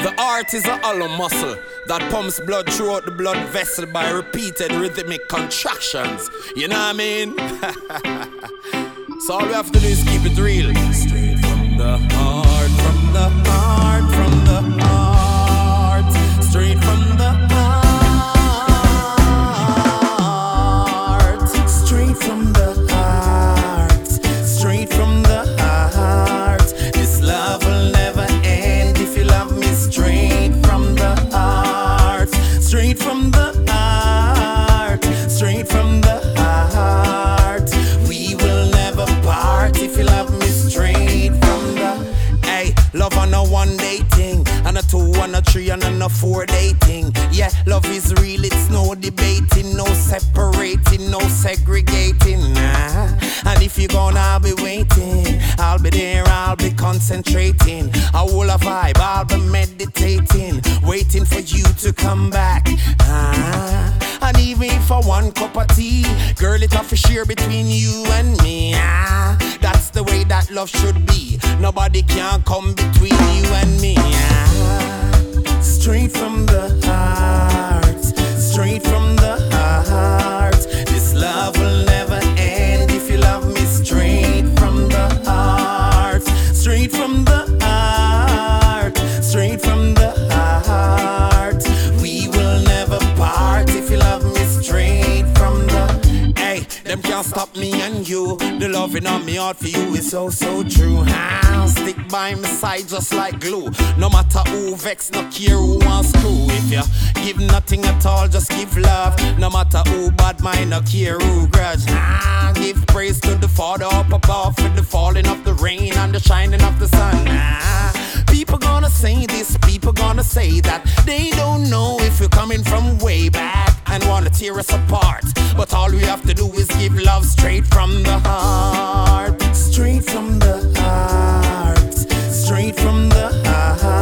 The heart is a hollow muscle that pumps blood throughout the blood vessel by repeated rhythmic contractions. You know what I mean? So all we have to do is keep it real. Straight from the heart, from the heart, from the heart. Straight from the heart. Straight from the heart. Straight from the heart. This love will never end if you love me straight from the heart. Straight from the heart. Straight from the heart. We will never part if you love me straight from the. Hey, love on a one day thing, and a two, and a three, and a 4 day thing. Yeah, love is real, it's no debating, no separating, no segregating. Nah. And if you're gonna, I'll be waiting. I'll be there, I'll be concentrating. I will a vibe, I'll be meditating, waiting for you to come back. And even for one cup of tea, girl, it's off a share between you and me. That's the way that love should be. Nobody can come between you and me. Straight from the heart. Straight from the heart. This love will never end if you love me straight from the heart. Straight from the heart. Straight from the heart. We will never part if you love me straight from the. Hey, them can't stop me and you. The loving on me heart for you is so, so true. I'll stick by my side just like glue. No matter who vex, no care who wants screw. If you give nothing at all, just give love. No matter who bad mind, no care who grudge. Give praise to the Father up above, for the falling of the rain and the shining of the sun. People gonna say this, people gonna say that. They don't know if you're coming from way back and wanna tear us apart. But all we have to do is give love straight from the heart. Straight from the heart. Straight from the heart.